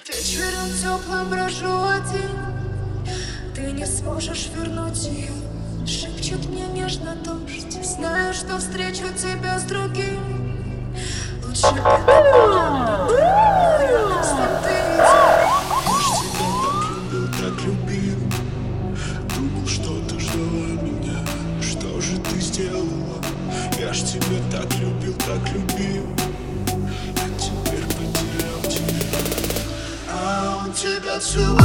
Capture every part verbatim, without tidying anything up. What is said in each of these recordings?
Вечером теплым брожу один, ты не сможешь вернуть ее. Шепчет мне нежно дождь, знаю, что встречу тебя с другим. Лучше бы рядом с ним ты идешь. Я ж тебя так любил, так любил. Думал, что ты ждала меня. Что же ты сделала? Я ж тебя так любил, так любил. А теперь потерял тебя. А он тебя целует.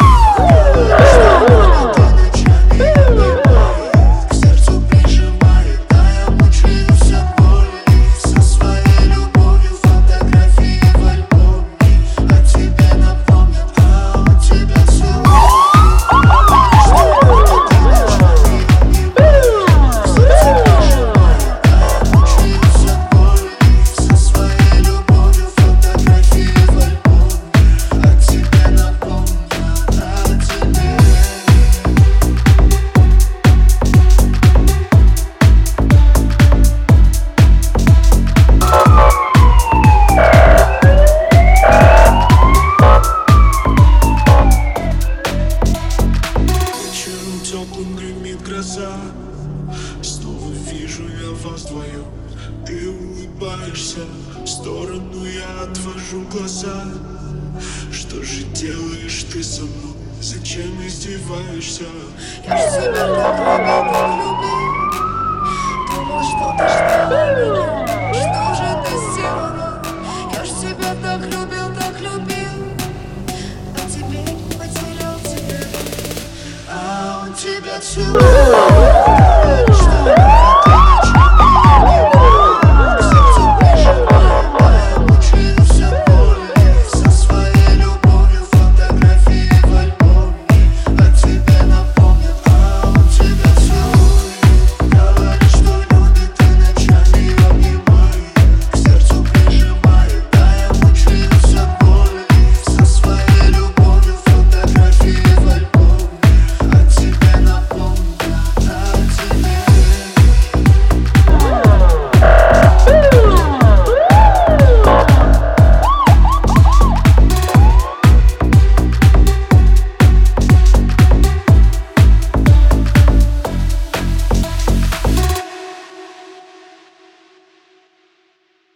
Теплым гремит гроза. Снова вижу я вас вдвоем. Ты улыбаешься, в сторону я отвожу глаза. Что же делаешь ты со мной? Зачем издеваешься? Я ж тебя так любил, так любил. Думал, что ты ждала меня. Что же ты сделала? Я ж тебя так любил, так любил. А теперь потерял тебя. А он тебя целует.